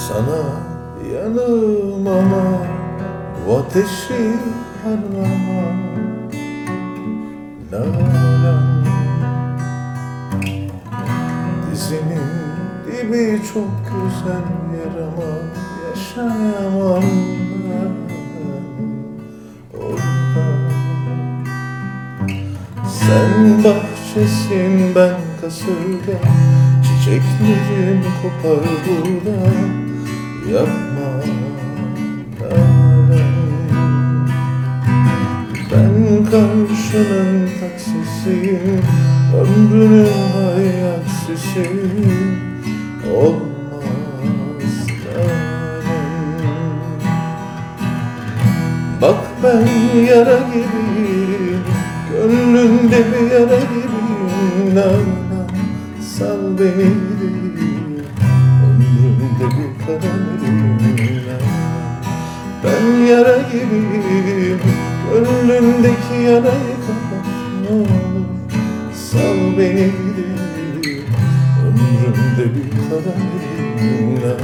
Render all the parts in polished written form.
Sana yanım ama bu ateşi harlama. Nalan dizinin dibi çok güzel yer ama yaşayamam ben orada. Sen bahçesin, ben kasırga, çiçeklerim kopar burada. Yapma Nalan, ben karşının taksisiyim, ömrünün hayatsisiyim. Olmaz Nalan, bak ben yara gibiyim, gönlünde bir yara gibiyim. Nalan, sal beni gideyim, ömrümde bir kaderim. Ben yara gibiyim, gönlümdeki yarayı kapat ne olur. Sal beni gideyim, ömrümde bir kaderim.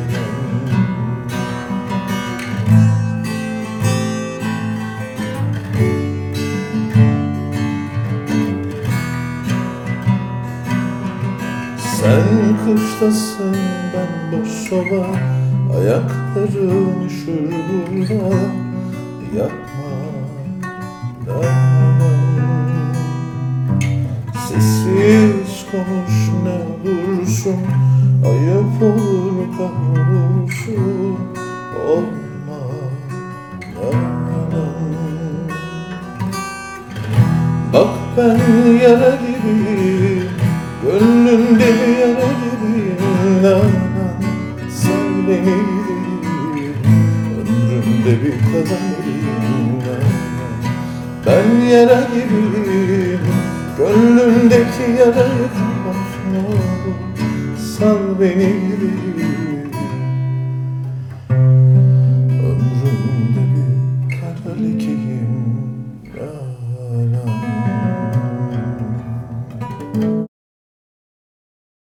Sen kıştasın, ben boş soba, ayaklarım üşür burada. Yapma Nalan, sessiz konuş ne olursun, ayıp olur kahrolursun. Olma Nalan, bak ben yara gibiyim, gönlümde bir yara gibiyim. Nalan, sal beni gideyim, ömrümde bir kaderim. Ben yara gibiyim, gönlümdeki yarayı kapat ne olur. Sal beni gideyim, ömrümde bir kara lekeyim.